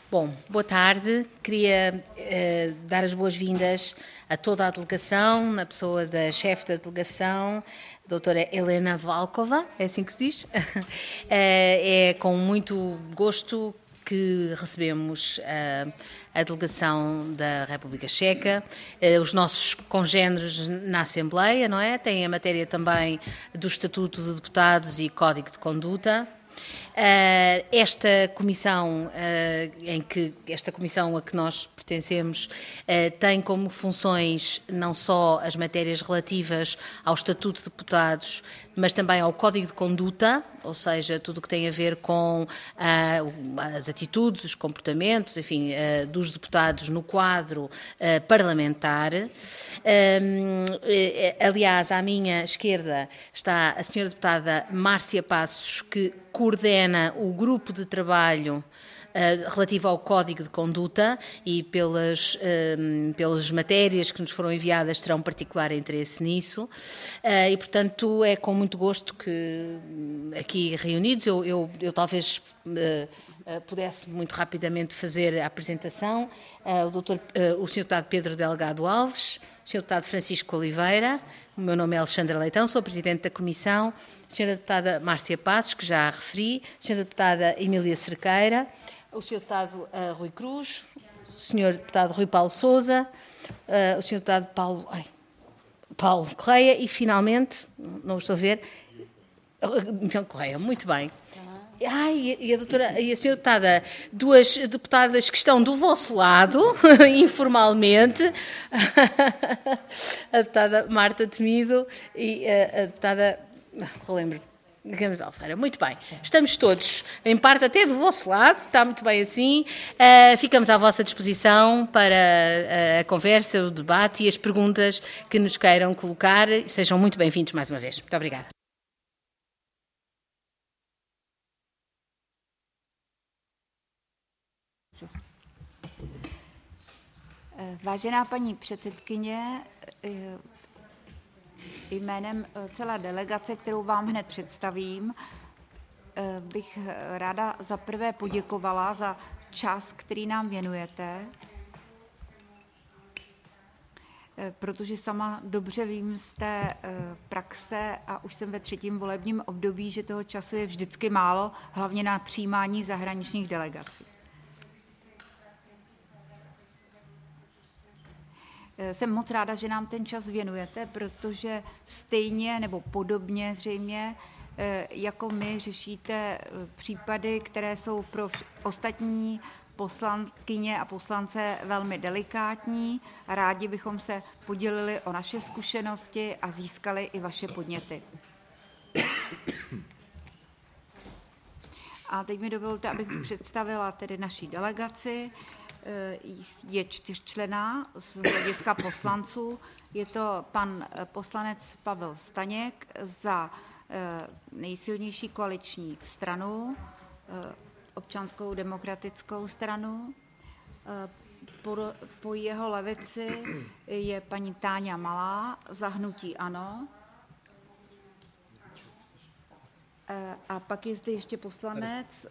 Bom, boa tarde. Queria dar as boas-vindas a toda a delegação, na pessoa da chefe da delegação, a doutora Helena Valkova, é assim que se diz? É com muito gosto que recebemos a delegação da República Checa, os nossos congéneres na Assembleia, não é? Tem a matéria também do Estatuto de Deputados e Código de Conduta. Esta comissão a que nós pertencemos tem como funções não só as matérias relativas ao Estatuto de Deputados, mas também ao Código de Conduta, ou seja, tudo o que tem a ver com as atitudes, os comportamentos, enfim, dos deputados no quadro parlamentar. Aliás, à minha esquerda está a senhora deputada Márcia Passos, que coordena o grupo de trabalho relativo ao Código de Conduta e pelas matérias que nos foram enviadas terão particular interesse nisso e, portanto, é com muito gosto que aqui reunidos eu talvez pudesse muito rapidamente fazer a apresentação. O Sr. Deputado Pedro Delgado Alves, o Sr. Deputado Francisco Oliveira, o meu nome é Alexandra Leitão, sou Presidente da Comissão, a Sra. Deputada Márcia Passos, que já referi, a Sra. Deputada Emília Cerqueira, o Sr. Deputado Rui Cruz, o Sr. Deputado Rui Paulo Sousa, o Sr. Deputado Paulo Correia e, finalmente, não estou a ver, então Correia, muito bem. E a senhora deputada, duas deputadas que estão do vosso lado, informalmente, a deputada Marta Temido e a deputada, relembro, muito bem, estamos todos, em parte até do vosso lado, está muito bem assim, ficamos à vossa disposição para a conversa, o debate e as perguntas que nos queiram colocar, sejam muito bem-vindos mais uma vez. Muito obrigada. Vážená paní předsedkyně, jménem celé delegace, kterou vám hned představím, bych ráda zaprvé poděkovala za čas, který nám věnujete, protože sama dobře vím z té praxe a už jsem ve 3. volebním období, že toho času je vždycky málo, hlavně na přijímání zahraničních delegací. Jsem moc ráda, že nám ten čas věnujete, protože stejně nebo podobně zřejmě jako my řešíte případy, které jsou pro ostatní poslankyně a poslance velmi delikátní. Rádi bychom se podělili o naše zkušenosti a získali i vaše podněty. A teď mi dovolte, abych představila tedy naší delegaci. Je 4členná z hlediska poslanců. Je to pan poslanec Pavel Staněk za nejsilnější koaliční stranu, Občanskou demokratickou stranu. Po jeho levici je paní Táňa Malá za hnutí ANO. A pak je zde ještě poslanec,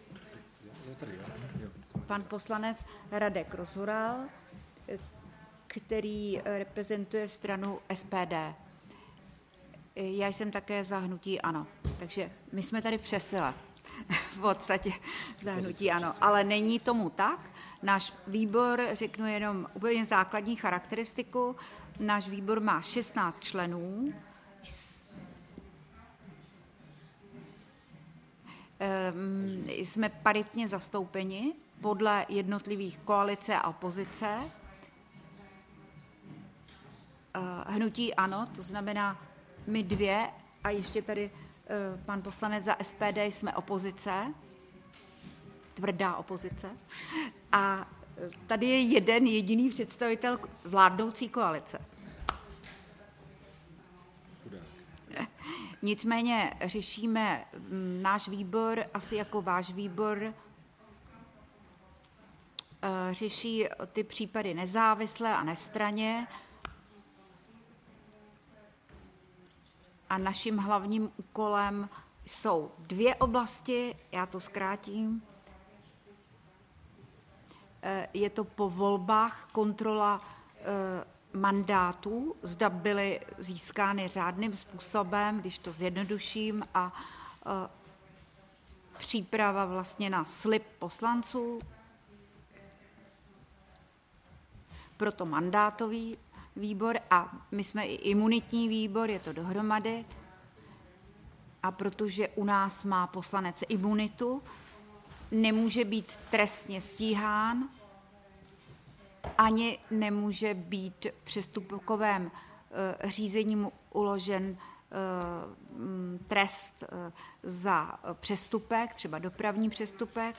pan poslanec Radek Rozvoral, který reprezentuje stranu SPD. Já jsem také za hnutí ANO, takže my jsme tady přesile v podstatě za hnutí ANO, ale není tomu tak. Náš výbor, řeknu jenom úplně základní charakteristiku, náš výbor má 16 členů, jsme paritně zastoupeni podle jednotlivých koalice a opozice. Hnutí ANO, to znamená my dvě a ještě tady pan poslanec za SPD jsme opozice, tvrdá opozice. A tady je jeden jediný představitel vládnoucí koalice. Nicméně řešíme náš výbor, asi jako váš výbor, řeší ty případy nezávisle a nestranně. A naším hlavním úkolem jsou 2 oblasti, já to zkrátím. je to po volbách kontrola mandátů, zda byly získány řádným způsobem, když to zjednoduším, a příprava vlastně na slib poslanců, proto mandátový výbor a my jsme i imunitní výbor, je to dohromady. A protože u nás má poslanec imunitu, nemůže být trestně stíhán, ani nemůže být v přestupkovém řízení mu uložen trest za přestupek, třeba dopravní přestupek.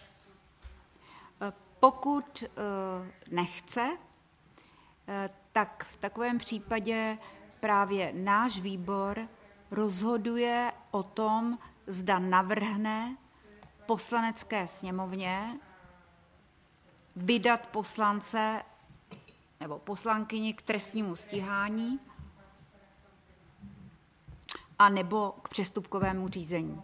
Pokud nechce, tak v takovém případě právě náš výbor rozhoduje o tom, zda navrhne Poslanecké sněmovně vydat poslance nebo poslankyni k trestnímu stíhání a nebo k přestupkovému řízení.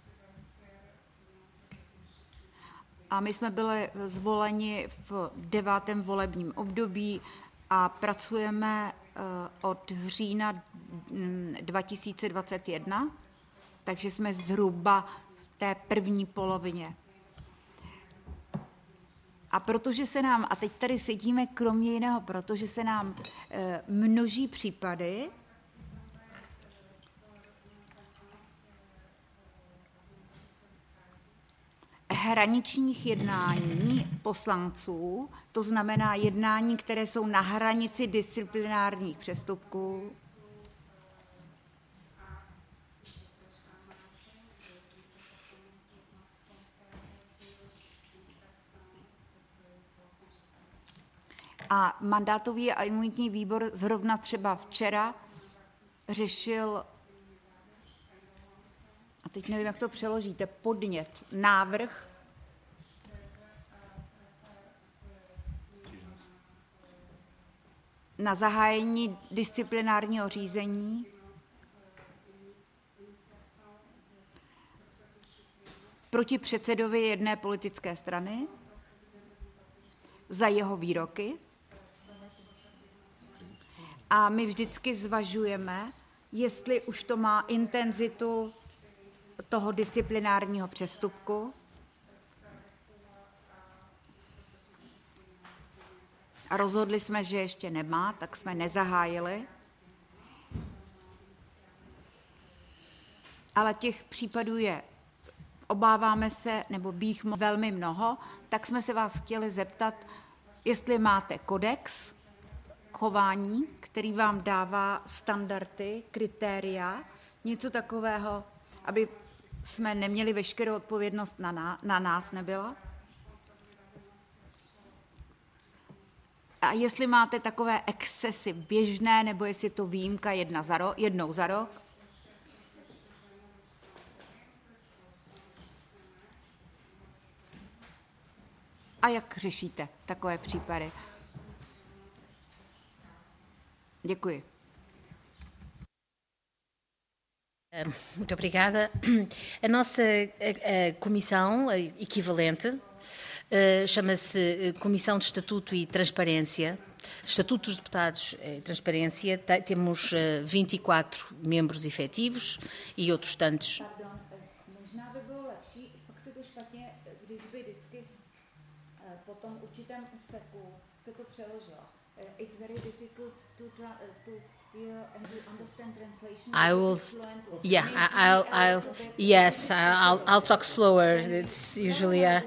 A my jsme byli zvoleni v 9. volebním období a pracujeme od října 2021, takže jsme zhruba v té první polovině. A protože se nám, a teď tady sedíme kromě jiného, protože se nám množí případy, hraničních jednání poslanců, to znamená jednání, které jsou na hranici disciplinárních přestupků, a mandátový a imunitní výbor zrovna třeba včera řešil, a teď nevím, jak to přeložíte, podnět, návrh na zahájení disciplinárního řízení proti předsedovi jedné politické strany za jeho výroky. A my vždycky zvažujeme, jestli už to má intenzitu toho disciplinárního přestupku. A rozhodli jsme, že ještě nemá, tak jsme nezahájili. Ale těch případů je, obáváme se, nebo bych velmi mnoho, tak jsme se vás chtěli zeptat, jestli máte kodex chování, který vám dává standardy, kritéria, něco takového, aby jsme neměli veškerou odpovědnost na nás nebyla. A jestli máte takové excesy běžné, nebo jestli je to výjimka jednou za rok. A jak řešíte takové případy? Děkuji. Muito obrigada. A nossa comissão equivalente chama-se Comissão de Estatuto e Transparência. Estatuto dos Deputados e Transparência. Temos 24 membros efetivos e outros tantos. Pardon, možná by bylo lepší, fakt se to špatně, když by vždycky po tom určitém úseku jste to přeložila. It's very difficult to understand translation. I will, I'll talk slower. It's usually a.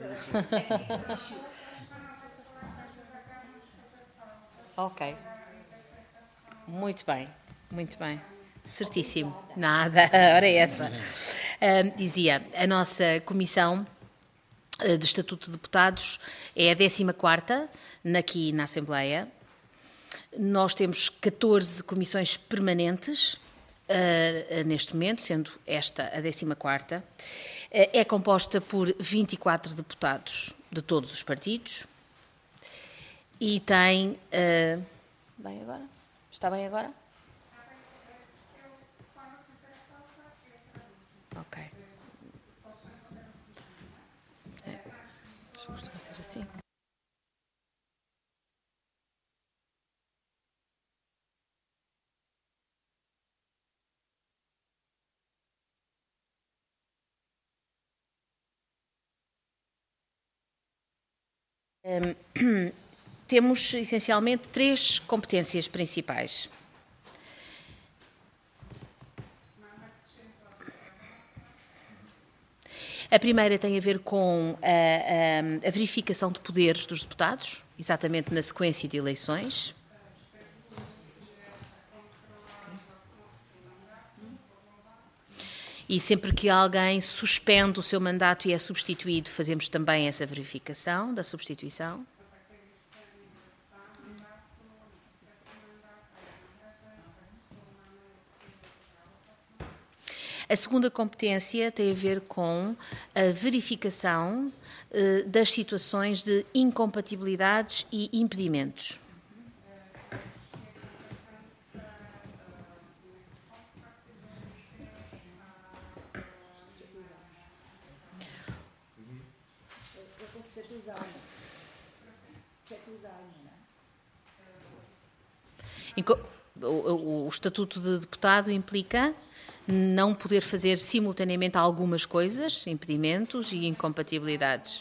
Ok. Muito bem. Certíssimo. Nada, ora é essa. Dizia, a nossa comissão de Estatuto de Deputados é a 14ª aqui na Assembleia. Nós temos 14 comissões permanentes neste momento, sendo esta a 14ª. É composta por 24 deputados de todos os partidos e tem... bem agora? Está bem agora? Ok. Costuma ser assim. Temos essencialmente 3 competências principais. A primeira tem a ver com a verificação de poderes dos deputados, exatamente na sequência de eleições. E sempre que alguém suspende o seu mandato e é substituído, fazemos também essa verificação da substituição. A segunda competência tem a ver com a verificação das situações de incompatibilidades e impedimentos. O Estatuto de Deputado implica não poder fazer simultaneamente algumas coisas, impedimentos e incompatibilidades.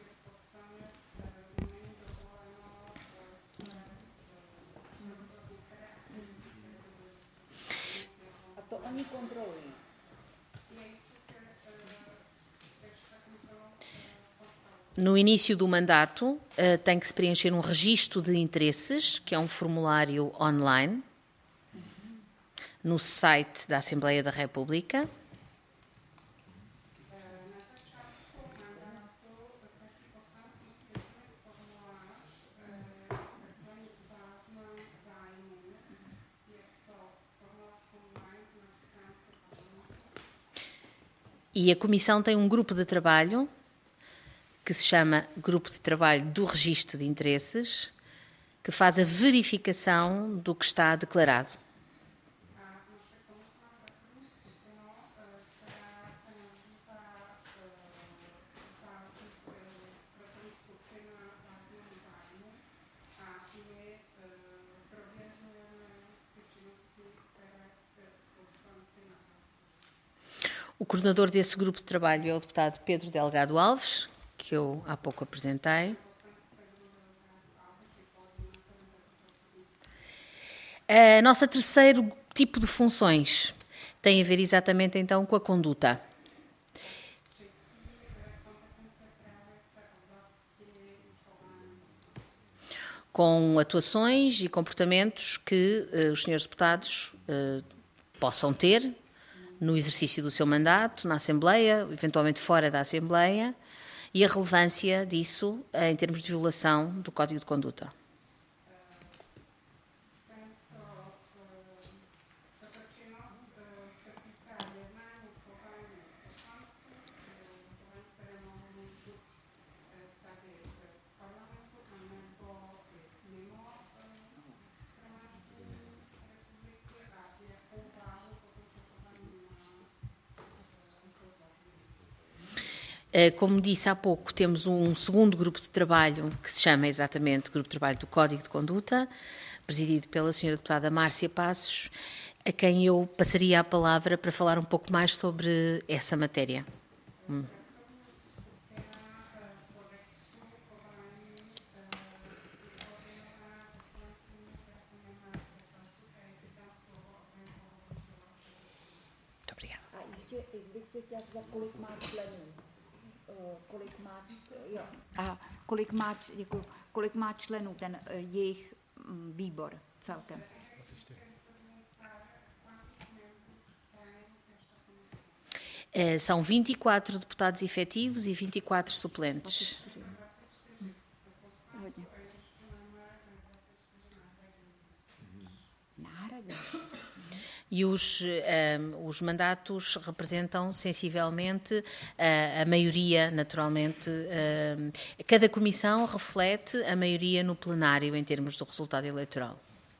A to oni kontrolují. No início do mandato, tem que se preencher um registro de interesses, que é um formulário online, no site da Assembleia da República. E a Comissão tem um grupo de trabalho que se chama Grupo de Trabalho do Registro de Interesses, que faz a verificação do que está declarado. O coordenador desse grupo de trabalho é o deputado Pedro Delgado Alves, que eu há pouco apresentei. A nossa terceiro tipo de funções tem a ver exatamente então com a conduta. Com atuações e comportamentos que os senhores deputados possam ter no exercício do seu mandato, na Assembleia, eventualmente fora da Assembleia, e a relevância disso em termos de violação do Código de Conduta. Como disse há pouco, temos um segundo grupo de trabalho que se chama exatamente Grupo de Trabalho do Código de Conduta, presidido pela Sra. Deputada Márcia Passos, a quem eu passaria a palavra para falar um pouco mais sobre essa matéria. Muito obrigada. Kolik má členů ten jejich výbor celkem? São 24 deputados efetivos e 24 suplentes. E os mandatos representam sensivelmente a maioria, naturalmente. Cada comissão reflete a maioria no plenário em termos do resultado eleitoral.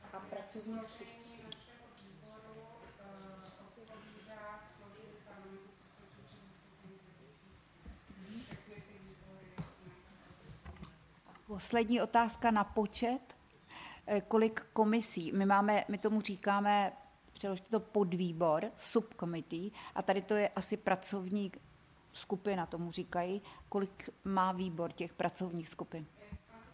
Poslední otázka na počet. Kolik komisí? My tomu říkáme, přeložte to podvýbor, subcommittee, a tady to je asi pracovní skupina, tomu říkají. Kolik má výbor těch pracovních skupin?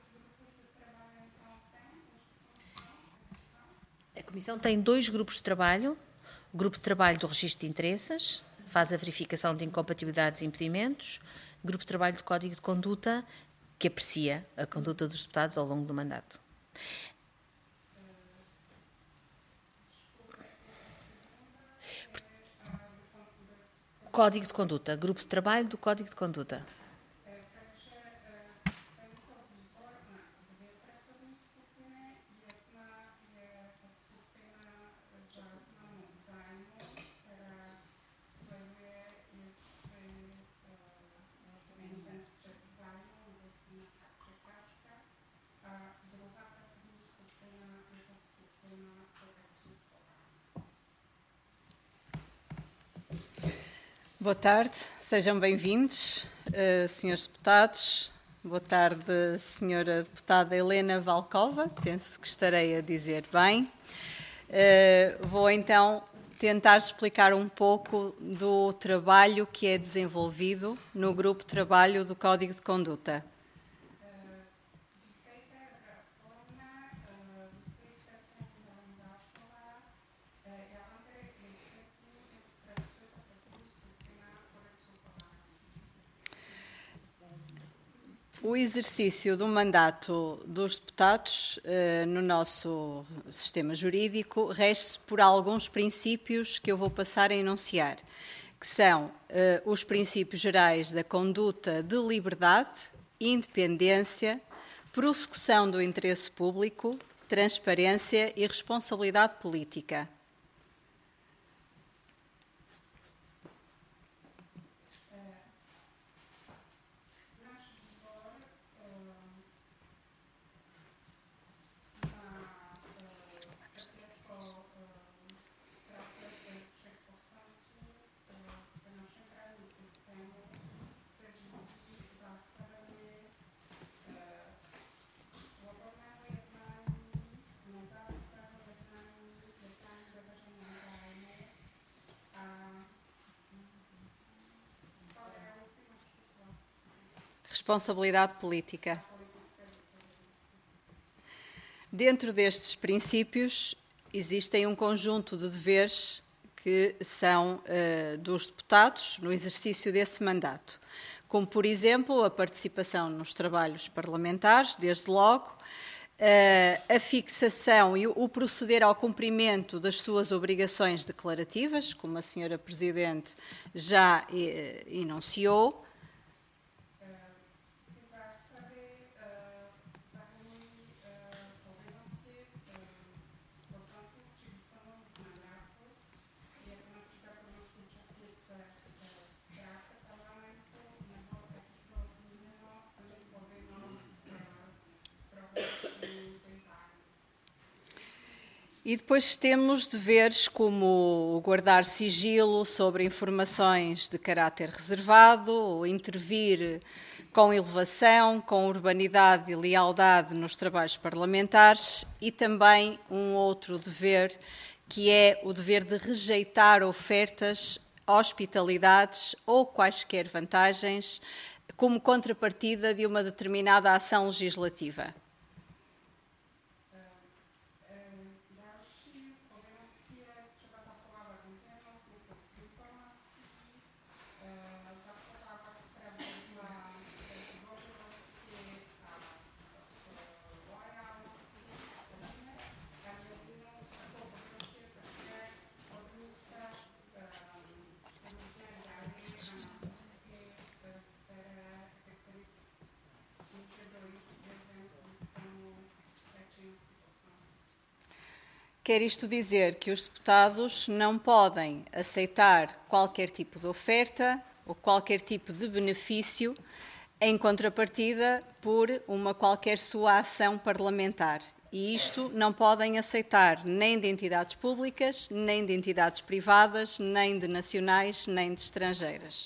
A Comissão tem 2 grupos de trabalho. O grupo de trabalho do registro de interesses, faz a verificação de incompatibilidades e impedimentos. O grupo de trabalho do Código de Conduta, que aprecia a conduta dos deputados ao longo do mandato. Código de Conduta, grupo de trabalho do Código de Conduta. Boa tarde, sejam bem-vindos, senhores deputados. Boa tarde, senhora deputada Helena Valcova, penso que estarei a dizer bem. Vou então tentar explicar um pouco do trabalho que é desenvolvido no grupo de trabalho do Código de Conduta. O exercício do mandato dos deputados no nosso sistema jurídico rege-se por alguns princípios que eu vou passar a enunciar, que são os princípios gerais da conduta de liberdade, independência, prossecução do interesse público, transparência e responsabilidade política. Responsabilidade política. Dentro destes princípios, existem um conjunto de deveres que são dos deputados no exercício desse mandato, como, por exemplo, a participação nos trabalhos parlamentares, desde logo, a fixação e o proceder ao cumprimento das suas obrigações declarativas, como a senhora Presidente já enunciou, e depois temos deveres como guardar sigilo sobre informações de caráter reservado, ou intervir com elevação, com urbanidade e lealdade nos trabalhos parlamentares, e também um outro dever, que é o dever de rejeitar ofertas, hospitalidades ou quaisquer vantagens como contrapartida de uma determinada ação legislativa. Quer isto dizer que os deputados não podem aceitar qualquer tipo de oferta ou qualquer tipo de benefício em contrapartida por uma qualquer sua ação parlamentar. E isto não podem aceitar nem de entidades públicas, nem de entidades privadas, nem de nacionais, nem de estrangeiras.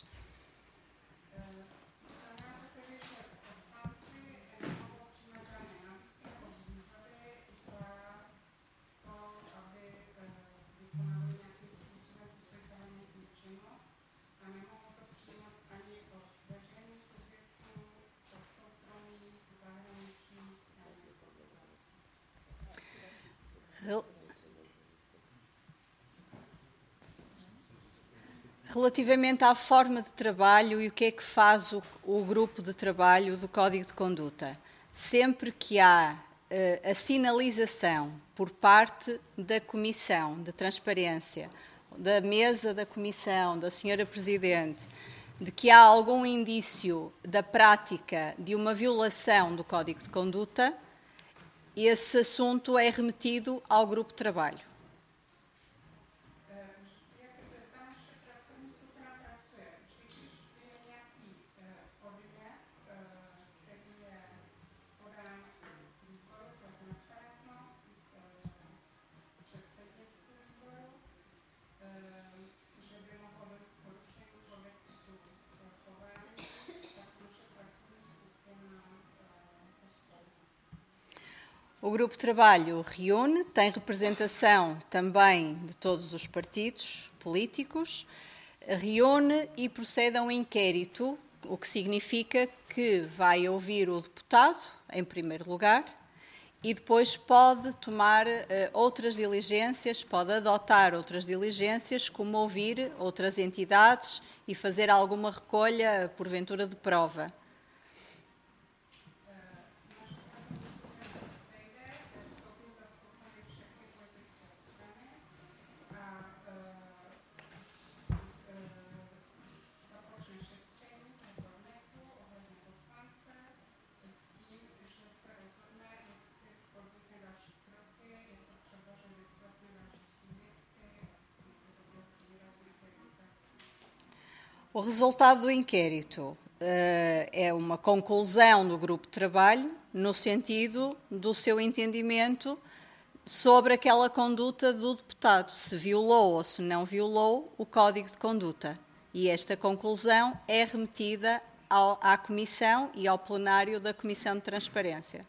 Relativamente à forma de trabalho e o que é que faz o grupo de trabalho do Código de Conduta, sempre que há a sinalização por parte da Comissão de Transparência, da mesa da Comissão, da Senhora Presidente, de que há algum indício da prática de uma violação do Código de Conduta, esse assunto é remetido ao grupo de trabalho. O grupo de trabalho reúne, tem representação também de todos os partidos políticos, reúne e procede a um inquérito, o que significa que vai ouvir o deputado, em primeiro lugar, e depois pode tomar outras diligências, pode adotar outras diligências, como ouvir outras entidades e fazer alguma recolha, porventura, de prova. O resultado do inquérito é uma conclusão do grupo de trabalho no sentido do seu entendimento sobre aquela conduta do deputado, se violou ou se não violou o Código de Conduta. E esta conclusão é remetida à Comissão e ao plenário da Comissão de Transparência.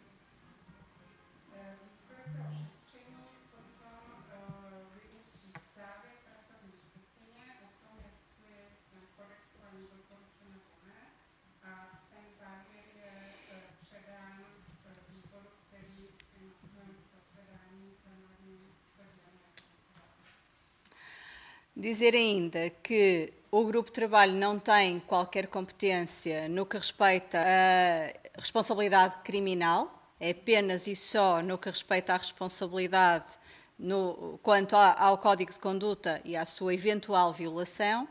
Dizer ainda que o grupo de trabalho não tem qualquer competência no que respeita à responsabilidade criminal, é apenas e só no que respeita à responsabilidade quanto ao Código de Conduta e à sua eventual violação.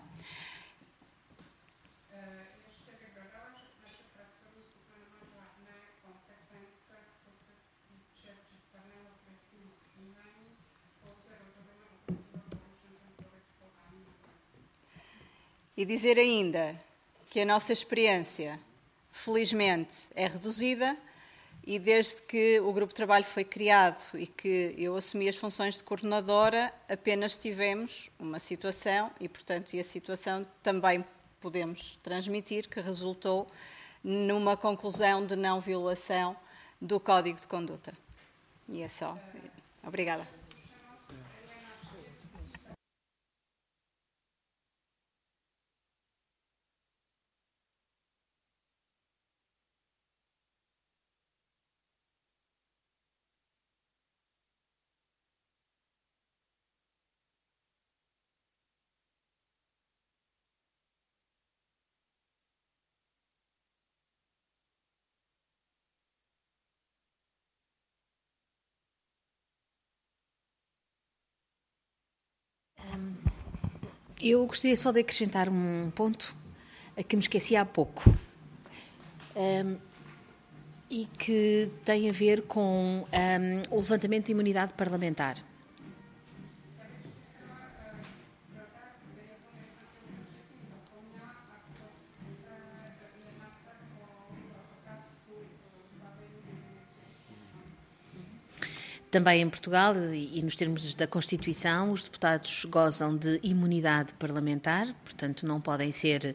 E dizer ainda que a nossa experiência, felizmente, é reduzida e desde que o grupo de trabalho foi criado e que eu assumi as funções de coordenadora, apenas tivemos uma situação e, portanto, a situação também podemos transmitir que resultou numa conclusão de não violação do Código de Conduta. E é só. Obrigada. Eu gostaria só de acrescentar um ponto a que me esqueci há pouco e que tem a ver com o levantamento de imunidade parlamentar. Também em Portugal e nos termos da Constituição, os deputados gozam de imunidade parlamentar, portanto não podem ser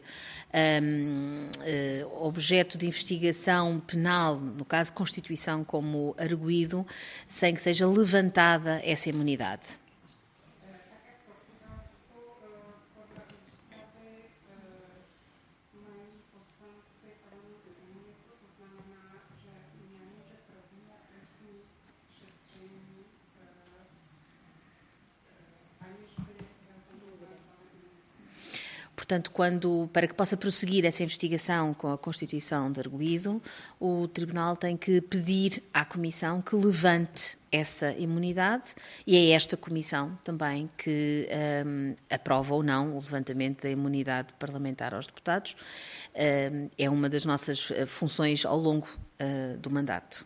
objeto de investigação penal, no caso Constituição como arguido, sem que seja levantada essa imunidade. portanto, para que possa prosseguir essa investigação com a constituição de arguido, o Tribunal tem que pedir à Comissão que levante essa imunidade, e é esta Comissão também que aprova ou não o levantamento da imunidade parlamentar aos deputados. É uma das nossas funções ao longo do mandato.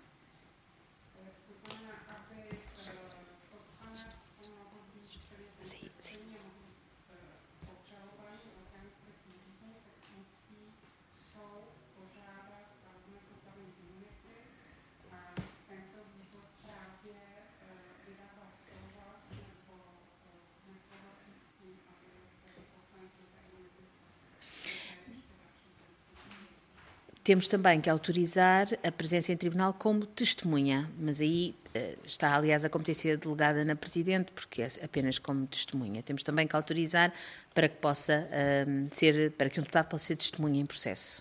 Temos também que autorizar a presença em tribunal como testemunha, mas aí está, aliás, a competência delegada na Presidente, porque é apenas como testemunha. Temos também que autorizar para que para que um deputado possa ser testemunha em processo.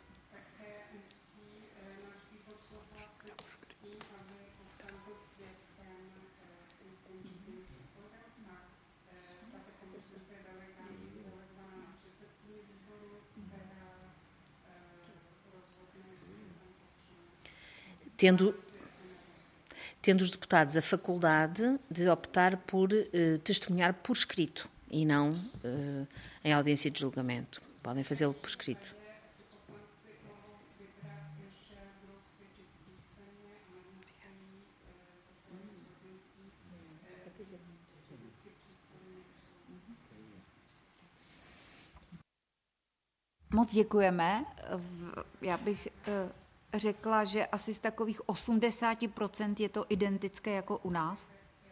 Tendo os deputados a faculdade de optar por testemunhar por escrito e não em audiência de julgamento. Podem fazê-lo por escrito. Moc děkujeme. Já bych řekla, že asi z takových 80% je to identické jako u nás.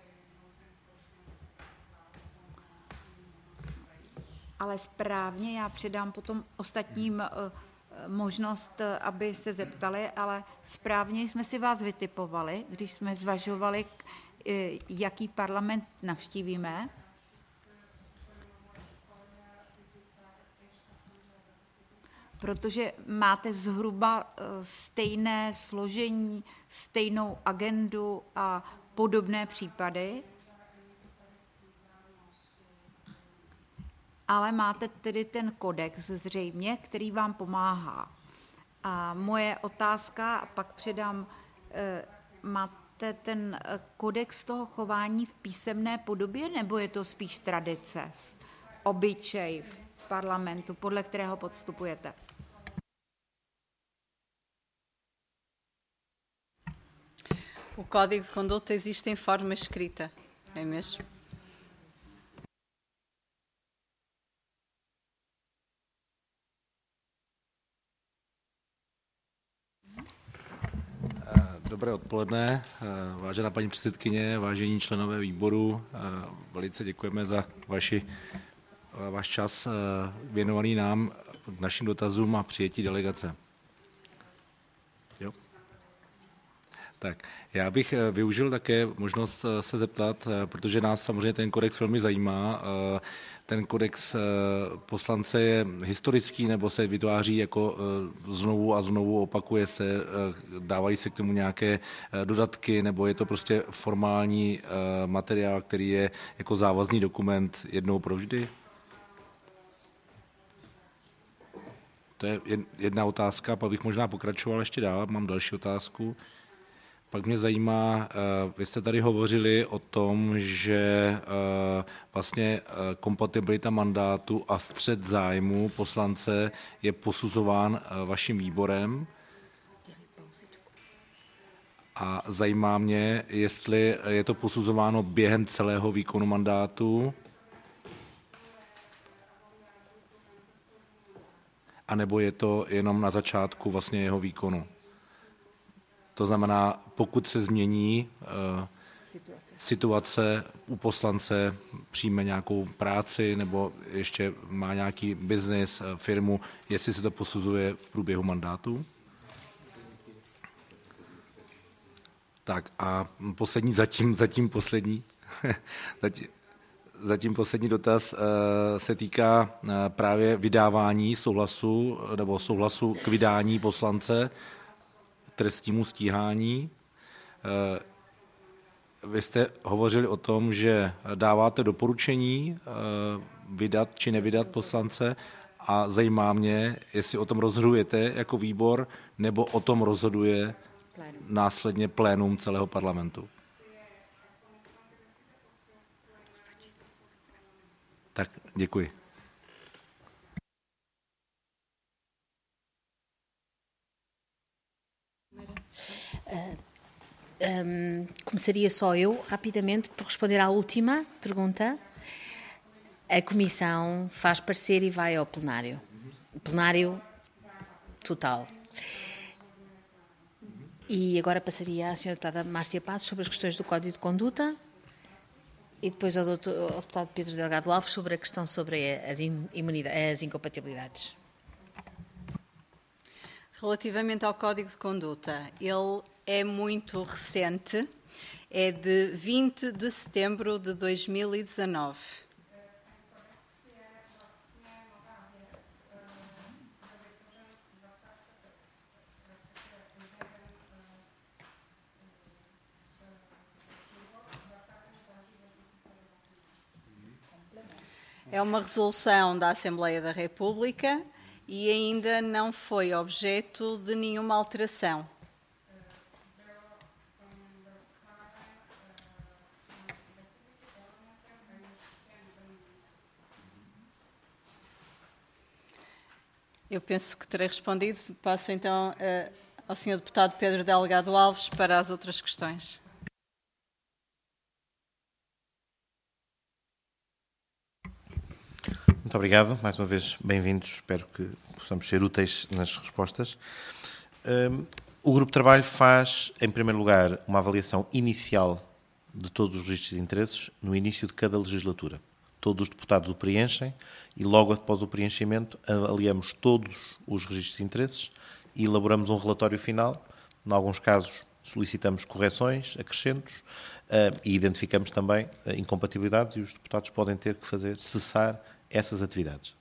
Ale správně, já předám potom ostatním možnost, aby se zeptali, ale správně jsme si vás vytipovali, když jsme zvažovali, jaký parlament navštívíme. Protože máte zhruba stejné složení, stejnou agendu a podobné případy, ale máte tedy ten kodex zřejmě, který vám pomáhá. A moje otázka, a pak předám, máte ten kodex toho chování v písemné podobě, nebo je to spíš tradice, obyčej v parlamentu, podle kterého podstupujete? O Código de Conduta existe em forma escrita, é mesmo? Dobré odpoledne, vážená paní předsedkyně, vážení členové výboru, velice děkujeme za váš čas věnovaný nám, k našim dotazům a přijetí delegace. Jo. Tak, já bych využil také možnost se zeptat, protože nás samozřejmě ten kodex velmi zajímá. Ten kodex poslance je historický, nebo se vytváří jako znovu a znovu, opakuje se, dávají se k tomu nějaké dodatky, nebo je to prostě formální materiál, který je jako závazný dokument jednou provždy? To je jedna otázka, pak bych možná pokračoval ještě dál, mám další otázku. Pak mě zajímá, vy jste tady hovořili o tom, že vlastně kompatibilita mandátu a střet zájmu poslance je posuzován vaším výborem. A zajímá mě, jestli je to posuzováno během celého výkonu mandátu, anebo je to jenom na začátku vlastně jeho výkonu. To znamená, pokud se změní situace u poslance, přijme nějakou práci nebo ještě má nějaký biznis, firmu, jestli se to posuzuje v průběhu mandátu? Tak a zatím poslední dotaz se týká právě vydávání souhlasu nebo souhlasu k vydání poslance k trestnímu stíhání. Vy jste hovořili o tom, že dáváte doporučení vydat či nevydat poslance, a zajímá mě, jestli o tom rozhodujete jako výbor, nebo o tom rozhoduje následně plénum celého parlamentu. Tak děkuji. Começaria só eu, rapidamente, por responder à última pergunta. A Comissão faz parecer e vai ao plenário. Plenário total. E agora passaria à Sra. Deputada Márcia Passos sobre as questões do Código de Conduta e depois ao Deputado Pedro Delgado Alves sobre a questão sobre as incompatibilidades. Relativamente ao Código de Conduta, ele é muito recente, é de 20 de setembro de 2019. É uma resolução da Assembleia da República e ainda não foi objeto de nenhuma alteração. Eu penso que terei respondido. Passo então ao Sr. Deputado Pedro Delgado Alves para as outras questões. Muito obrigado. Mais uma vez, bem-vindos. Espero que possamos ser úteis nas respostas. O Grupo de Trabalho faz, em primeiro lugar, uma avaliação inicial de todos os registros de interesses no início de cada legislatura. Todos os deputados o preenchem e logo após o preenchimento avaliamos todos os registros de interesses e elaboramos um relatório final. Em alguns casos solicitamos correções, acrescentos e identificamos também incompatibilidades e os deputados podem ter que fazer cessar essas atividades.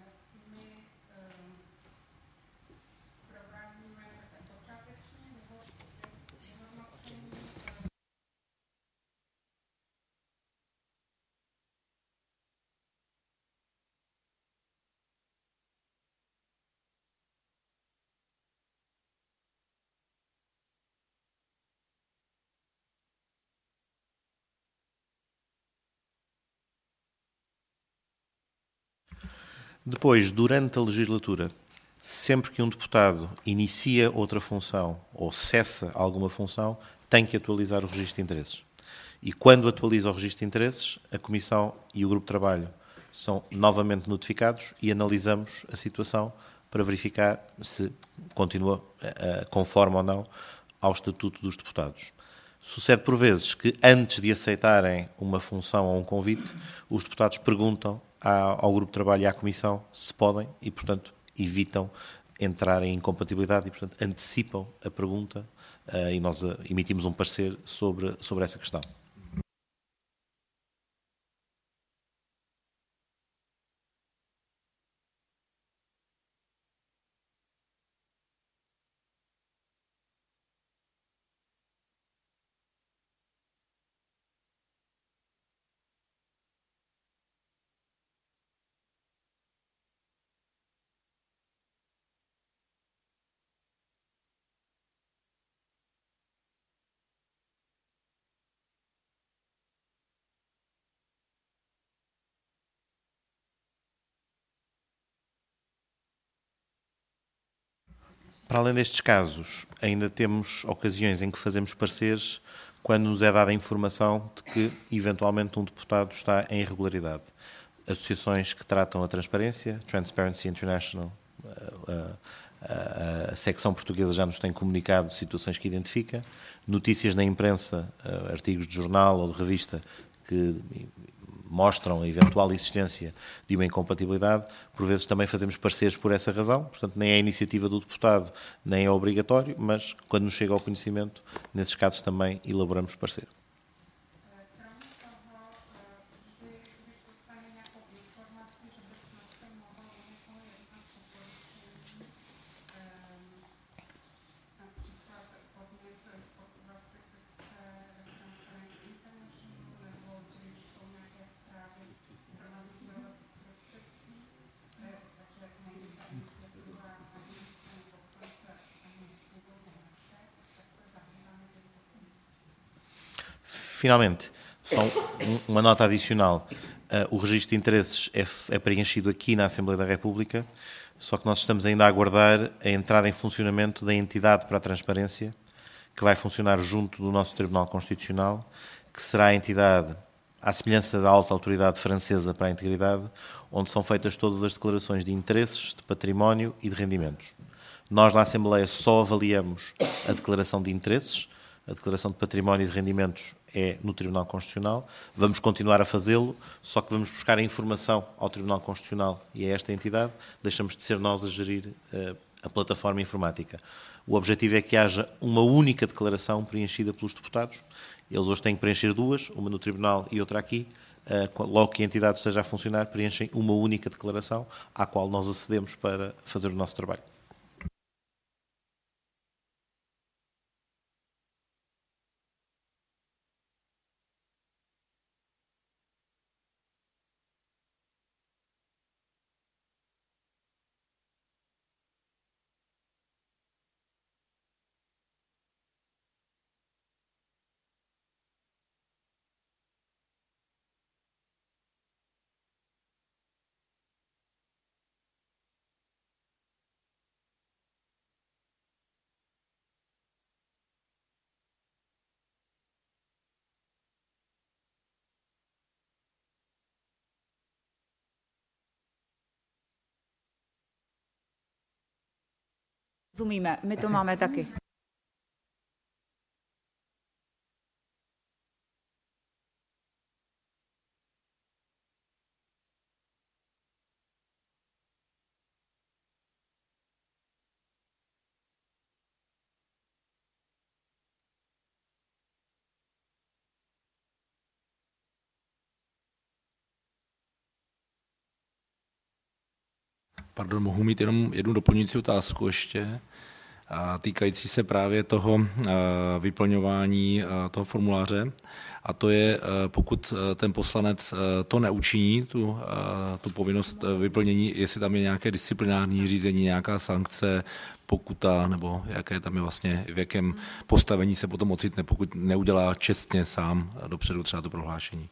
Depois, durante a legislatura, sempre que um deputado inicia outra função ou cessa alguma função, tem que atualizar o registro de interesses. E quando atualiza o registro de interesses, a Comissão e o Grupo de Trabalho são novamente notificados e analisamos a situação para verificar se continua conforme ou não ao Estatuto dos Deputados. Sucede por vezes que, antes de aceitarem uma função ou um convite, os deputados perguntam ao Grupo de Trabalho e à Comissão se podem e, portanto, evitam entrar em incompatibilidade e, portanto, antecipam a pergunta e nós emitimos um parecer sobre essa questão. Para além destes casos, ainda temos ocasiões em que fazemos pareceres quando nos é dada a informação de que, eventualmente, um deputado está em irregularidade. Associações que tratam a transparência, Transparency International, a secção portuguesa já nos tem comunicado situações que identifica, notícias na imprensa, artigos de jornal ou de revista que mostram a eventual existência de uma incompatibilidade, por vezes também fazemos pareceres por essa razão, portanto nem é iniciativa do deputado, nem é obrigatório, mas quando nos chega ao conhecimento, nesses casos também elaboramos parecer. Finalmente, só uma nota adicional. O registro de interesses é preenchido aqui na Assembleia da República, só que nós estamos ainda a aguardar a entrada em funcionamento da entidade para a transparência, que vai funcionar junto do nosso Tribunal Constitucional, que será a entidade à semelhança da alta autoridade francesa para a integridade, onde são feitas todas as declarações de interesses, de património e de rendimentos. Nós, na Assembleia, só avaliamos a declaração de interesses, a declaração de património e de rendimentos é no Tribunal Constitucional. Vamos continuar a fazê-lo, só que vamos buscar a informação ao Tribunal Constitucional e a esta entidade. Deixamos de ser nós a gerir a plataforma informática. O objetivo é que haja uma única declaração preenchida pelos deputados. Eles hoje têm que preencher duas, uma no Tribunal e outra aqui. Logo que a entidade esteja a funcionar, preenchem uma única declaração à qual nós acedemos para fazer o nosso trabalho. Rozumíme, my to máme taky. Pardon, mohu mít jenom jednu doplňující otázku ještě, týkající se právě toho vyplňování toho formuláře. A to je, pokud ten poslanec to neučiní, tu povinnost vyplnění, jestli tam je nějaké disciplinární řízení, nějaká sankce, pokuta, nebo jaké tam je vlastně, v jakém postavení se potom ocitne, pokud neudělá čestně sám dopředu třeba to prohlášení.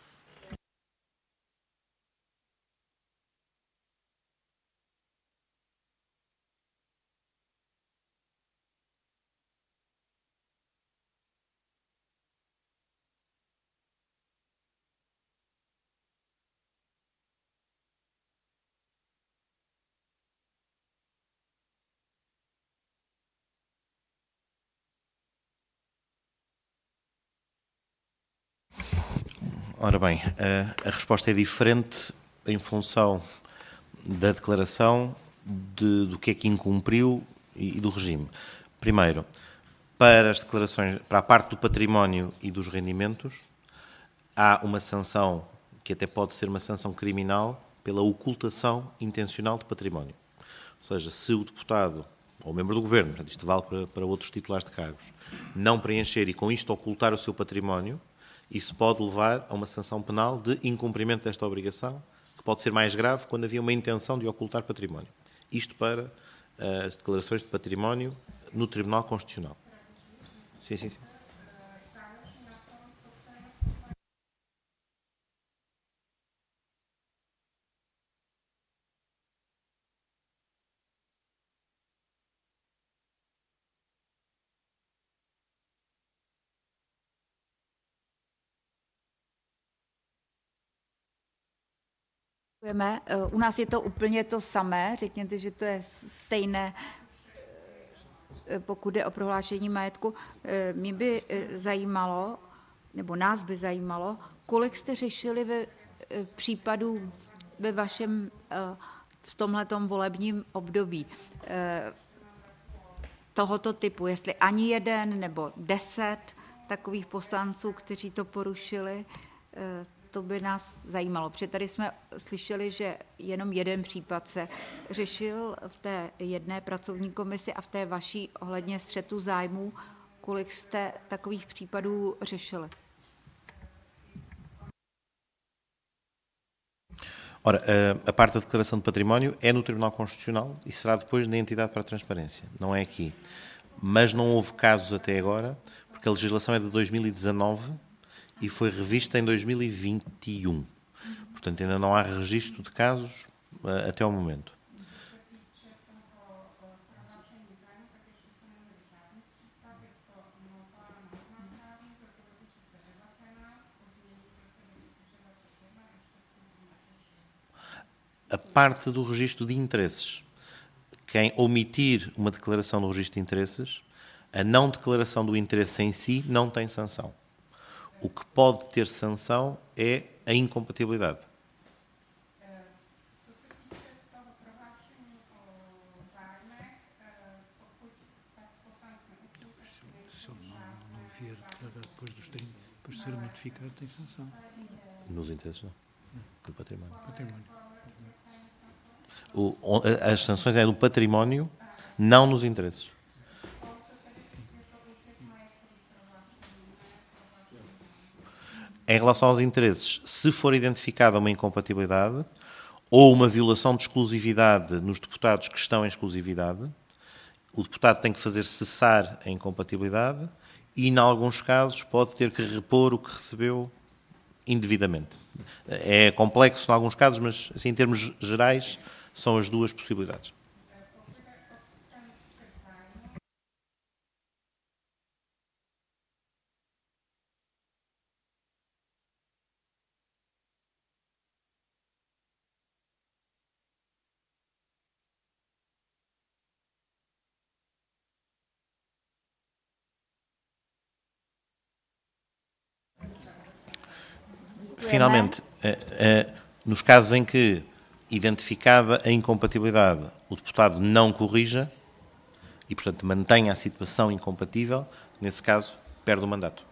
Ora bem, a resposta é diferente em função da declaração do que é que incumpriu e do regime. Primeiro, para as declarações, para a parte do património e dos rendimentos, há uma sanção que até pode ser uma sanção criminal pela ocultação intencional de património. Ou seja, se o deputado ou o membro do governo, isto vale para outros titulares de cargos, não preencher e com isto ocultar o seu património, isso pode levar a uma sanção penal de incumprimento desta obrigação, que pode ser mais grave quando havia uma intenção de ocultar património. Isto para as declarações de património no Tribunal Constitucional. Sim, sim, sim. U nás je to úplně to samé, řekněte, že to je stejné, pokud jde o prohlášení majetku. Mě by zajímalo, nebo nás by zajímalo, kolik jste řešili případů ve vašem v tomhletom volebním období tohoto typu, jestli ani jeden nebo 10 takových poslanců, kteří to porušili. To by nás zajímalo, protože tady jsme slyšeli, že jenom jeden případ se řešil v té jedné pracovní komisi a v té vaší ohledně střetu zájmů. Kolik jste takových případů řešili? Ora, a parte da declaração de património é no Tribunal Constitucional e será depois na entidade para a transparência, não é aqui. Mas não houve casos até agora, porque a legislação é de 2019 e foi revista em 2021. Portanto, ainda não há registro de casos até ao momento. A parte do registro de interesses. Quem omitir uma declaração do registro de interesses, a não declaração do interesse em si não tem sanção. O que pode ter sanção é a incompatibilidade. Se ele não vier declarar depois de ser notificado, tem sanção. Nos interesses não. Do património. As sanções é do património, não nos interesses. Em relação aos interesses, se for identificada uma incompatibilidade ou uma violação de exclusividade nos deputados que estão em exclusividade, o deputado tem que fazer cessar a incompatibilidade e, em alguns casos, pode ter que repor o que recebeu indevidamente. É complexo em alguns casos, mas assim, em termos gerais, são as duas possibilidades. Finalmente, nos casos em que, identificada a incompatibilidade, o deputado não corrija e, portanto, mantenha a situação incompatível, nesse caso, perde o mandato.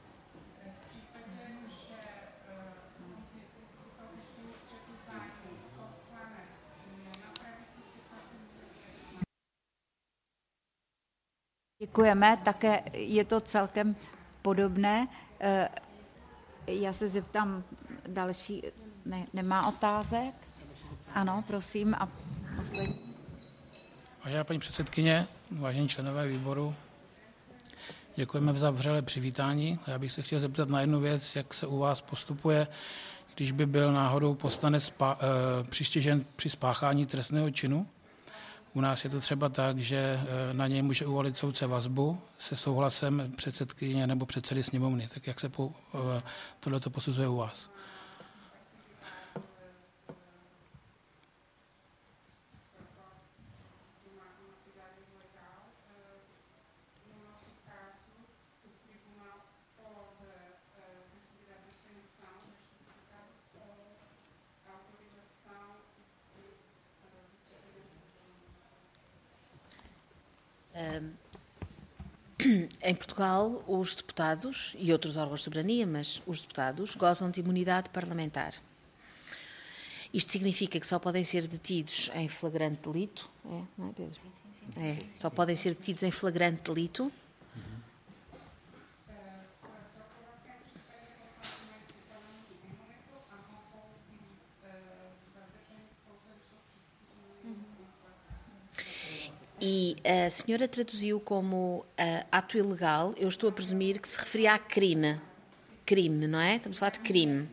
Děkujeme, také je to celkem podobné. Já se zeptám další, nemá otázek? Ano, prosím. A poslední. Vážená paní předsedkyně, vážení členové výboru, děkujeme za vřelé přivítání. Já bych se chtěl zeptat na jednu věc, jak se u vás postupuje, když by byl náhodou poslanec přistižen při spáchání trestného činu. U nás je to třeba tak, že na něj může uvalit soudce vazbu se souhlasem předsedkyně nebo předsedy sněmovny. Tak jak se tohleto posuzuje u vás? Em Portugal, os deputados e outros órgãos de soberania, mas os deputados gozam de imunidade parlamentar. Isto significa que só podem ser detidos em flagrante delito. Não é, Pedro? Sim. Só podem ser detidos em flagrante delito. E a senhora traduziu como ato ilegal. Eu estou a presumir que se referia a crime. Crime, não é? Estamos a falar de crime.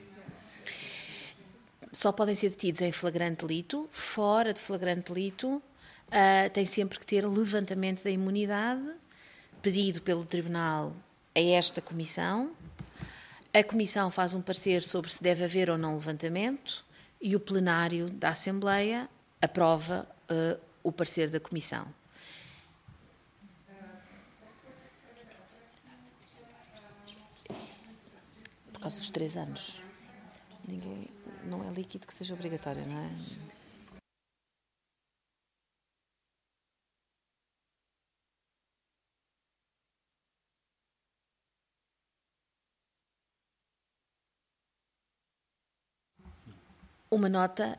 Só podem ser detidos em flagrante delito. Fora de flagrante delito, tem sempre que ter levantamento da imunidade, pedido pelo Tribunal a esta Comissão. A Comissão faz um parecer sobre se deve haver ou não levantamento e o plenário da Assembleia aprova o parecer da Comissão. Por causa dos 3 anos. Não é líquido que seja obrigatório, não é? Uma nota,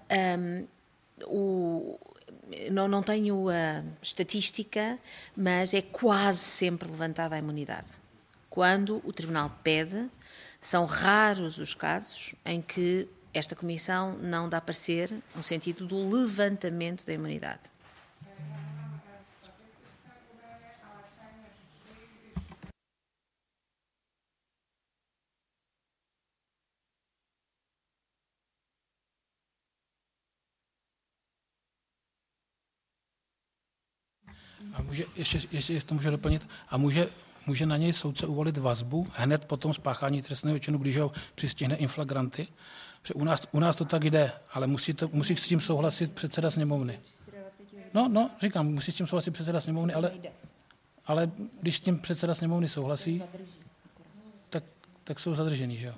não tenho a estatística, mas é quase sempre levantada a imunidade. Quando o Tribunal pede, são raros os casos em que esta Comissão não dá parecer no sentido do levantamento da imunidade. A ještě to může doplnit, a může na něj soudce uvolit vazbu hned po tom spáchání trestného činu, když ho přistihne in flagranti? U nás to tak jde, ale musí s tím souhlasit předseda sněmovny. No, říkám, musí s tím souhlasit předseda sněmovny, ale když s tím předseda sněmovny souhlasí, tak jsou zadržený, že jo?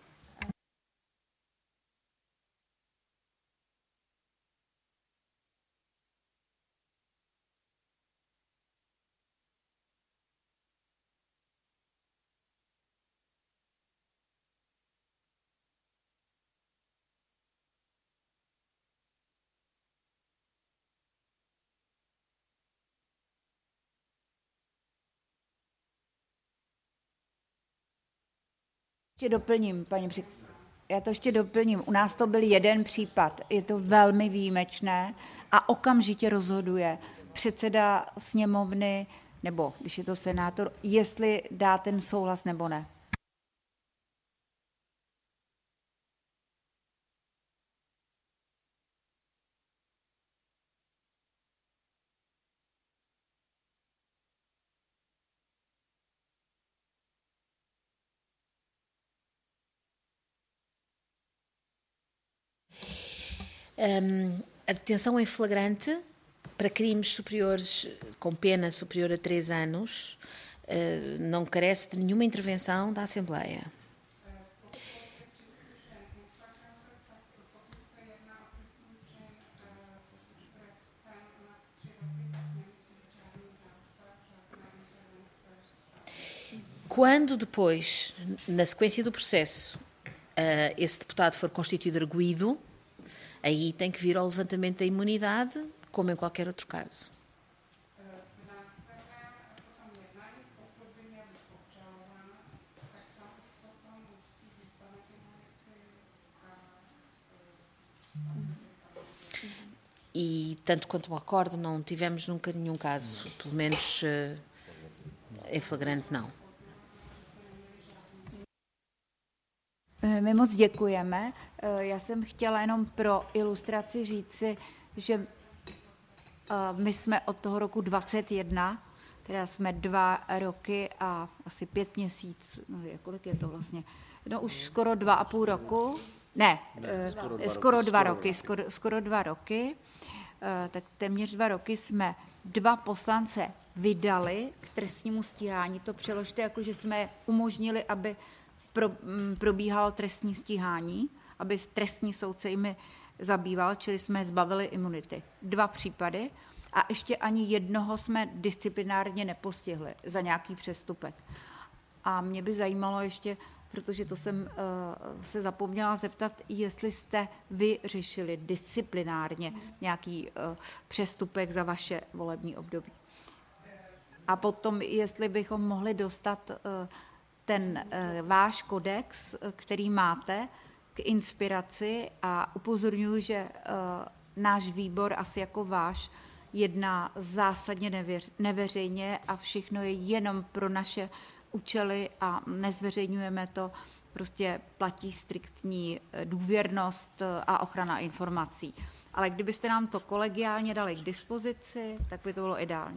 Já to ještě doplním. U nás to byl jeden případ. Je to velmi výjimečné a okamžitě rozhoduje předseda sněmovny, nebo když je to senátor, jestli dá ten souhlas nebo ne. A detenção em flagrante para crimes superiores, com pena superior a 3 anos, não carece de nenhuma intervenção da Assembleia. Quando depois, na sequência do processo, esse deputado for constituído arguido, aí tem que vir ao levantamento da imunidade, como em qualquer outro caso. E, tanto quanto me recordo, não tivemos nunca nenhum caso, pelo menos em flagrante não. My moc děkujeme. Já jsem chtěla jenom pro ilustraci říci, že my jsme od toho roku 21, teda jsme 2 roky a asi 5 měsíců, no kolik je to vlastně? No už skoro 2,5 roku. Ne, skoro 2 roky. Tak téměř 2 roky jsme 2 poslance vydali k trestnímu stíhání. To přeložte jako, že jsme umožnili, aby probíhalo trestní stíhání, aby trestní soudce jimi zabýval, čili jsme zbavili imunity. 2 případy a ještě ani jednoho jsme disciplinárně nepostihli za nějaký přestupek. A mě by zajímalo ještě, protože to jsem se zapomněla zeptat, jestli jste vy řešili disciplinárně nějaký přestupek za vaše volební období. A potom, jestli bychom mohli dostat ten váš kodex, který máte, k inspiraci, a upozorňuji, že náš výbor, asi jako váš, jedná zásadně neveřejně a všechno je jenom pro naše účely a nezveřejňujeme to, prostě platí striktní důvěrnost a ochrana informací. Ale kdybyste nám to kolegiálně dali k dispozici, tak by to bylo ideální.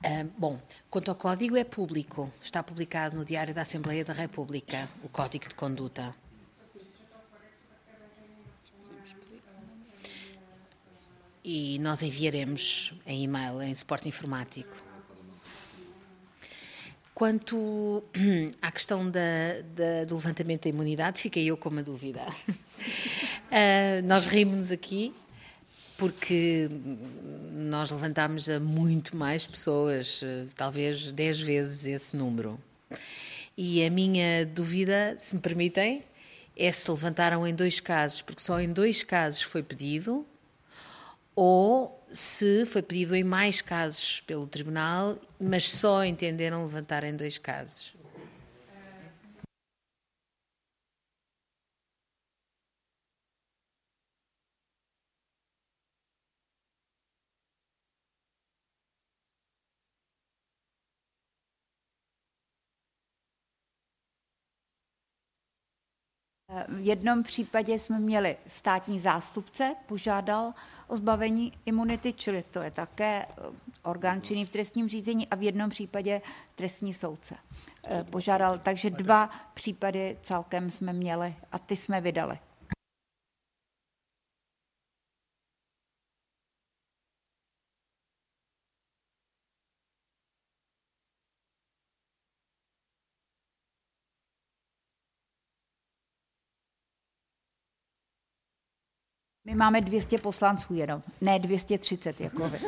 Bom, quanto ao código, é público. Está publicado no Diário da Assembleia da República, o Código de Conduta. E nós enviaremos em e-mail, em suporte informático. Quanto à questão do levantamento da imunidade, fiquei eu com uma dúvida. Nós rimos-nos aqui porque nós levantámos a muito mais pessoas, talvez 10 vezes esse número. E a minha dúvida, se me permitem, é se levantaram em 2 casos, porque só em 2 casos foi pedido, ou se foi pedido em mais casos pelo Tribunal, mas só entenderam levantar em 2 casos. V jednom případě jsme měli státní zástupce, požádal o zbavení imunity, čili to je také orgán činný v trestním řízení, a v jednom případě trestní soudce požádal. Takže 2 případy celkem jsme měli a ty jsme vydali. My máme 200 poslanců jenom, ne 230 jako vy.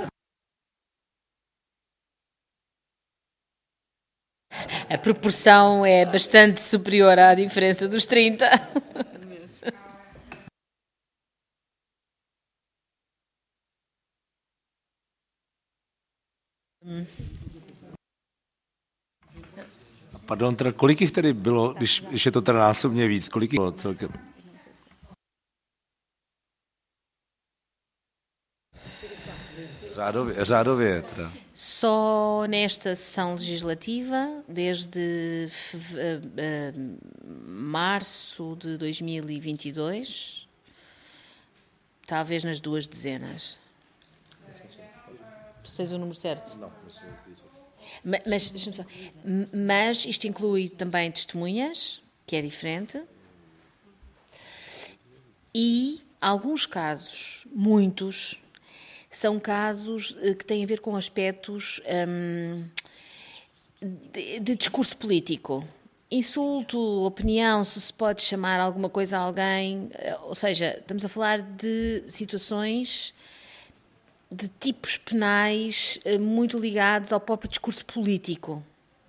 A proporção é bastante superior à diferença dos 30. Pardon, teda kolik jich tedy bylo, když je to teda násobně víc, kolik jich bylo celkem? Řádově teda. Só nesta sessão legislativa, desde março de 2022, talvez nas 2 dezenas. Tu sais o número certo? Não. Mas isto inclui também testemunhas, que é diferente, e alguns casos, muitos, são casos que têm a ver com aspectos de discurso político. Insulto, opinião, se pode chamar alguma coisa a alguém, ou seja, estamos a falar de situações de tipos penais muito ligados ao próprio discurso político.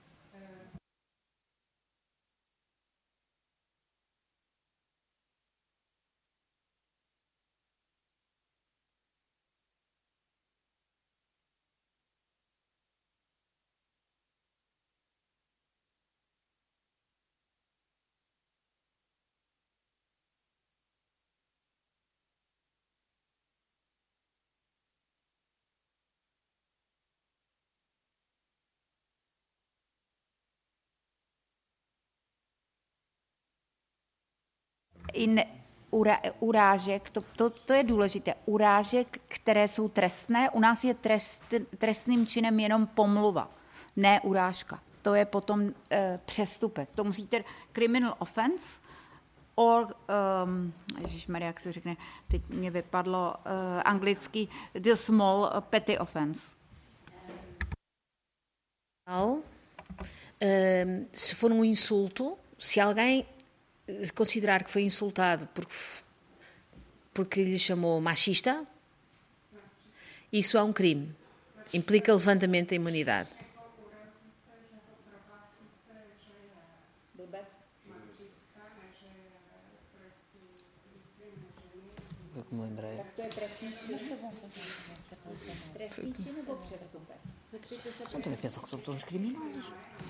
Urážek, to je důležité, urážek, které jsou trestné. U nás je trestným činem jenom pomluva, ne urážka. To je potom přestupek. To musíte criminal offense, or, ježišmarja, jak se řekne, teď mě vypadlo anglicky, the small petty offense. Se for insulto, se alguém considerar que foi insultado porque lhe chamou machista, isso é um crime. Implica levantamento da imunidade. Eu me lembrei. São também pensam que são todos criminosos.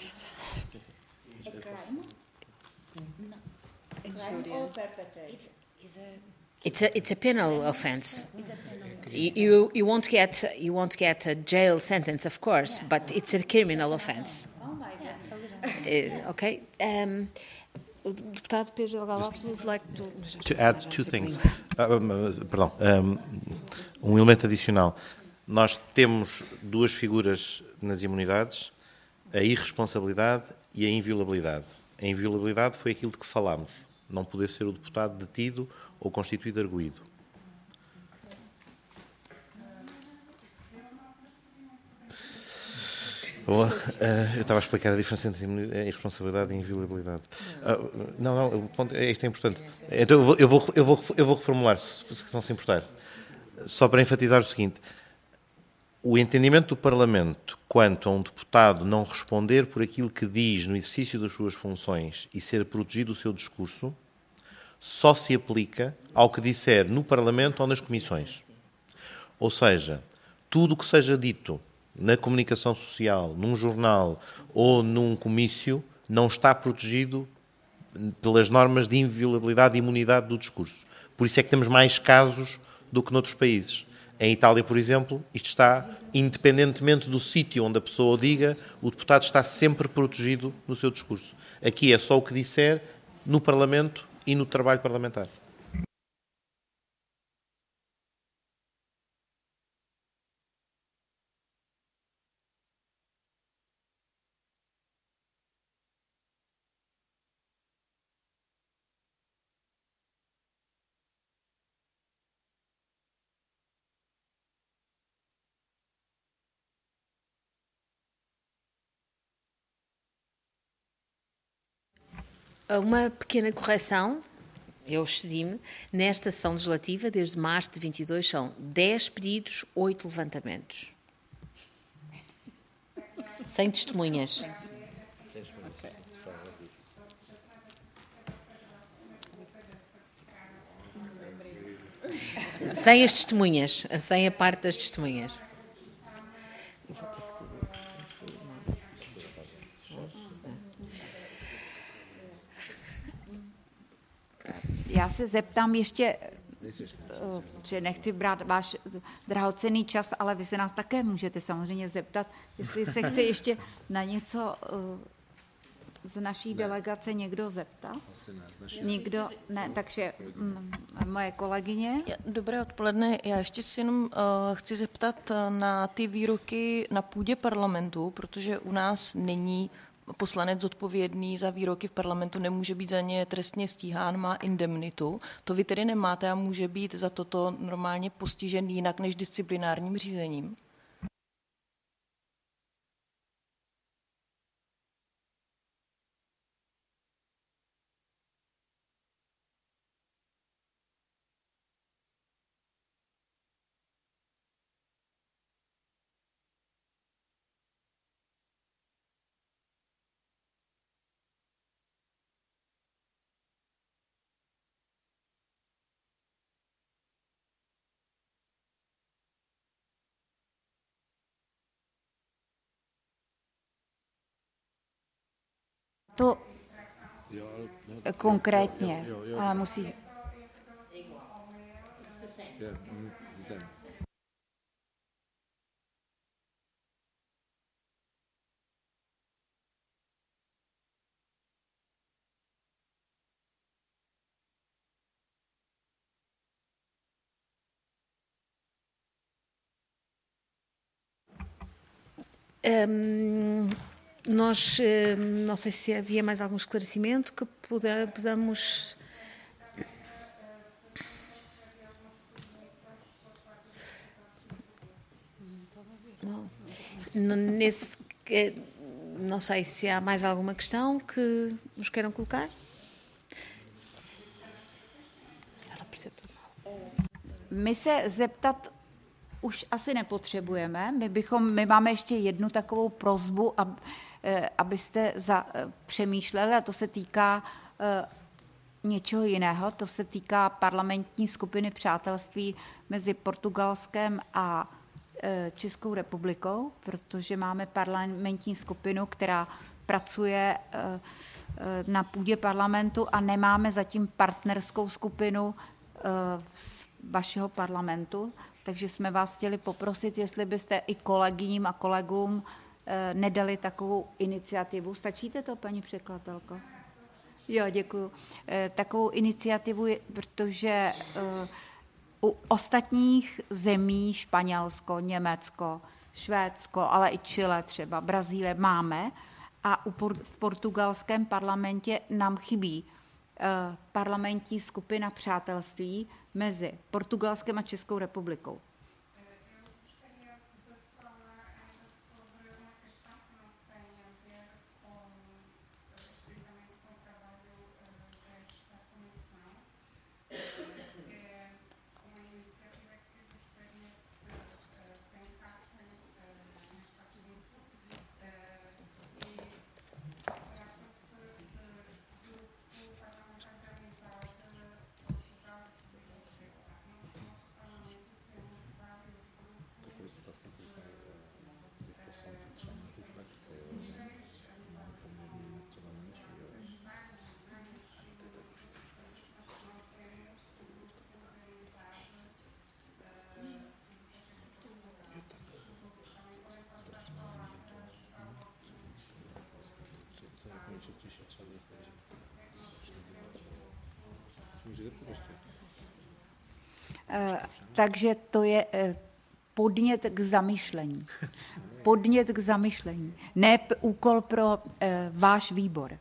It's a penal offense. You won't get a jail sentence, of course, but it's a criminal offense. Okay. Deputado Pedro Galopes would like to add 2 things. Um elemento adicional. Nós temos 2 figuras nas imunidades a irresponsabilidade e a inviolabilidade. A inviolabilidade foi aquilo de que falámos, não poder ser o deputado detido ou constituído arguido. Eu estava a explicar a diferença entre irresponsabilidade e inviolabilidade. Não, isto é importante. Então eu vou reformular, se não se importar. Só para enfatizar o seguinte: o entendimento do Parlamento quanto a um deputado não responder por aquilo que diz no exercício das suas funções e ser protegido o seu discurso só se aplica ao que disser no Parlamento ou nas comissões. Ou seja, tudo o que seja dito na comunicação social, num jornal ou num comício, não está protegido pelas normas de inviolabilidade e imunidade do discurso. Por isso é que temos mais casos do que noutros países. Em Itália, por exemplo, isto está, independentemente do sítio onde a pessoa o diga, o deputado está sempre protegido no seu discurso. Aqui é só o que disser no Parlamento e no trabalho parlamentar. Uma pequena correção, eu excedi-me, nesta sessão legislativa, desde março de 22, são 10 pedidos, 8 levantamentos. Sem testemunhas. Sem as testemunhas, sem a parte das testemunhas. Já se zeptám ještě, že nechci brát váš drahocenný čas, ale vy se nás také můžete samozřejmě zeptat, jestli se chce ještě na něco z naší delegace někdo zeptat. Nikdo? Ne, takže moje kolegyně. Dobré odpoledne. Já ještě si jenom chci zeptat na ty výroky na půdě parlamentu, protože u nás není poslanec zodpovědný za výroky v parlamentu, nemůže být za ně trestně stíhán, má indemnitu. To vy tedy nemáte a může být za toto normálně postižen jinak než disciplinárním řízením? To konkrétně, ale musí... Nós, não sei se havia mais algum esclarecimento que podamos... Nesse, não sei se há mais alguma questão que nos queiram colocar. My se zeptat už asi nepotřebujeme. My máme ještě jednu takovou prosbu, abyste přemýšleli, a to se týká něčeho jiného. To se týká parlamentní skupiny přátelství mezi Portugalskem a Českou republikou, protože máme parlamentní skupinu, která pracuje na půdě parlamentu a nemáme zatím partnerskou skupinu z vašeho parlamentu. Takže jsme vás chtěli poprosit, jestli byste i kolegyním a kolegům nedali takovou iniciativu. Stačíte to, paní překladatelko? Jo, děkuju. Takovou iniciativu, protože u ostatních zemí, Španělsko, Německo, Švédsko, ale i Chile třeba, Brazílie máme a v portugalském parlamentě nám chybí parlamentní skupina přátelství mezi Portugalskem a Českou republikou. Takže to je podnět k zamyšlení. Podnět k zamyšlení. Ne úkol pro váš výbor.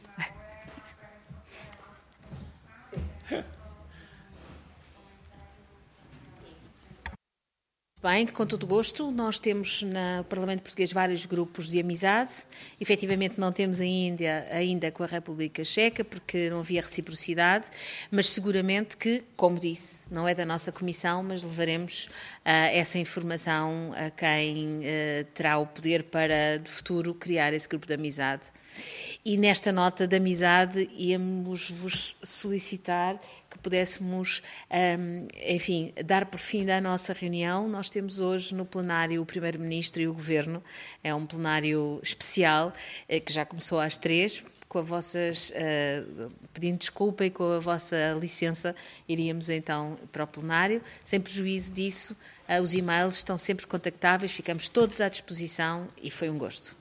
Bem, com todo gosto, nós temos no Parlamento Português vários grupos de amizade. Efetivamente não temos ainda com a República Checa, porque não havia reciprocidade, mas seguramente que, como disse, não é da nossa comissão, mas levaremos essa informação a quem terá o poder para, de futuro, criar esse grupo de amizade. E nesta nota de amizade íamos-vos solicitar que pudéssemos, enfim, dar por fim da nossa reunião. Nós temos hoje no plenário o Primeiro-Ministro e o Governo. É um plenário especial que já começou às 3. Com as vossas, pedindo desculpa e com a vossa licença, iríamos então para o plenário. Sem prejuízo disso, os e-mails estão sempre contactáveis, ficamos todos à disposição e foi um gosto.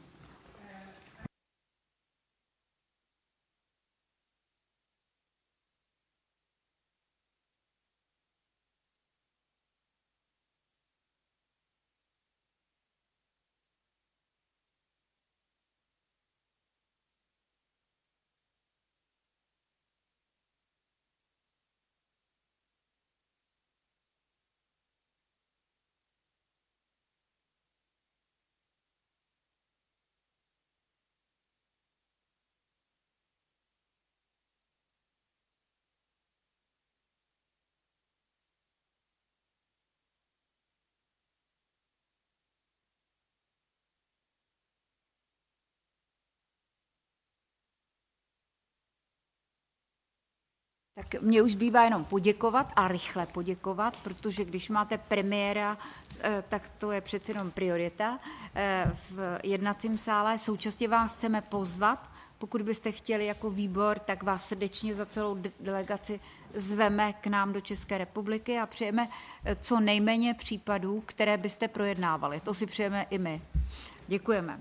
Tak mně už bývá jenom poděkovat a rychle poděkovat, protože když máte premiéra, tak to je přece jenom priorita v jednacím sále. Současně vás chceme pozvat, pokud byste chtěli jako výbor, tak vás srdečně za celou delegaci zveme k nám do České republiky a přejeme co nejméně případů, které byste projednávali. To si přejeme i my. Děkujeme.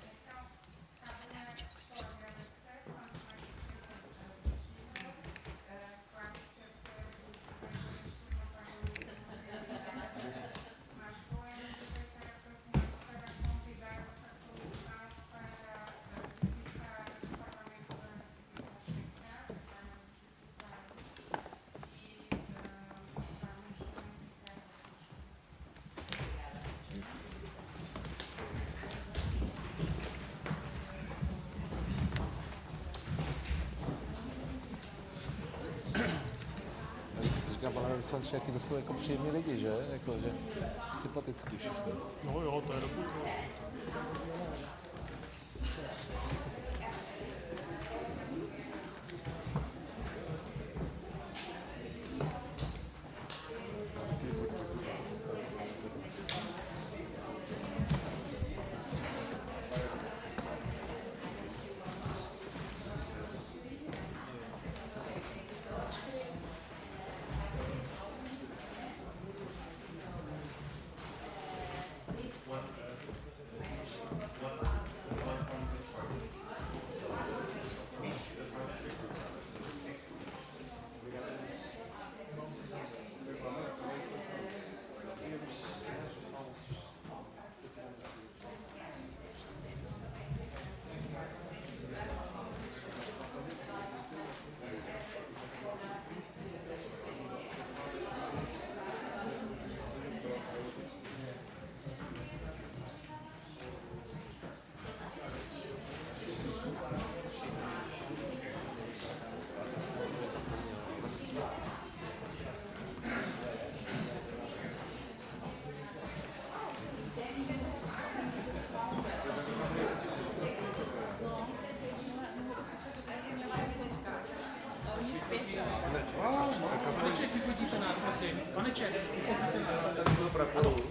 Pane vyslanče, jaký to jsou jako příjemní lidi, že? Jako, že sympatický všichni. No jo, to je dobrý. večer.